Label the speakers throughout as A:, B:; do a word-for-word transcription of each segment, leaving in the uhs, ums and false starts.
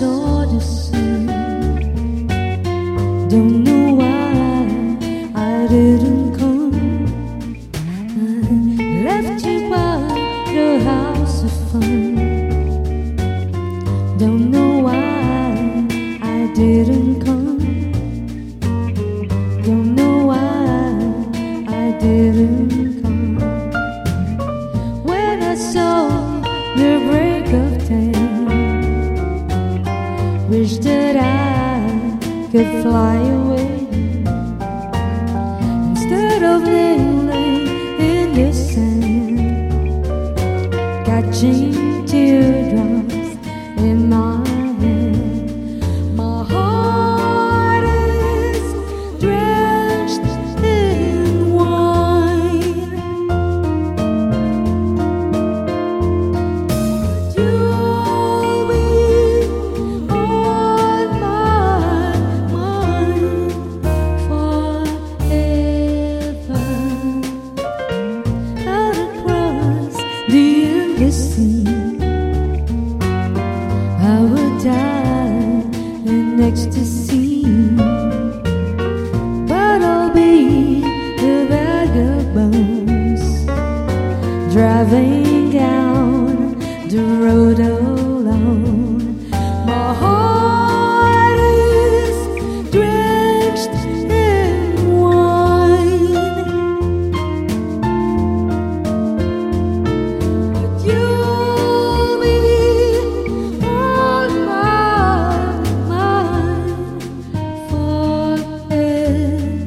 A: saw the sun. Don't know why I didn't come. I left you by the house of fun. Don't know why I didn't come. Don't know why I didn't come. When I saw the break of day, wish that I could fly away instead of kneeling in the sand, catching teardrops in my hand. My heart is drenched in wine. You'll be on my mind forever. Out across the endless sea, I would die in ecstasy, but I'll be the vagabonds driving down the road alone. My heart is drenched in wine. But you'll be on my mind forever.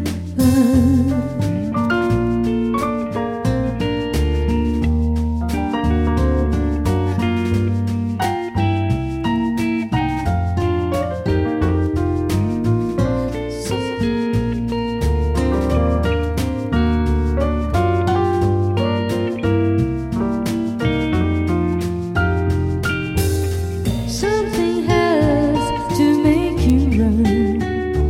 A: Something has to make you run.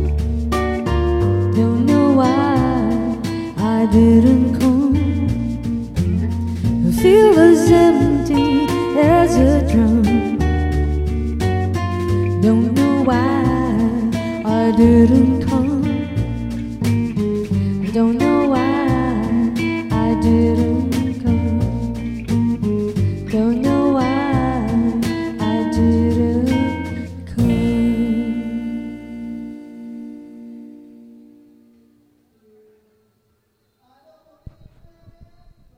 A: Don't know why I didn't come. I feel as empty as a drum. Don't know why I didn't come. Don't know